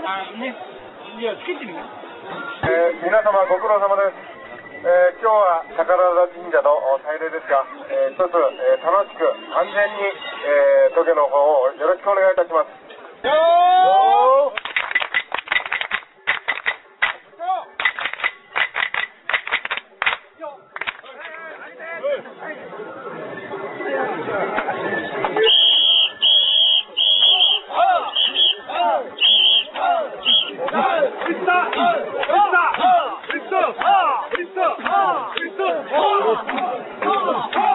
皆様ご苦労様です。今日は宝田神社の祭礼ですが、一つ、楽しく安全に、渡御の方をよろしくお願いいたします。Cristo!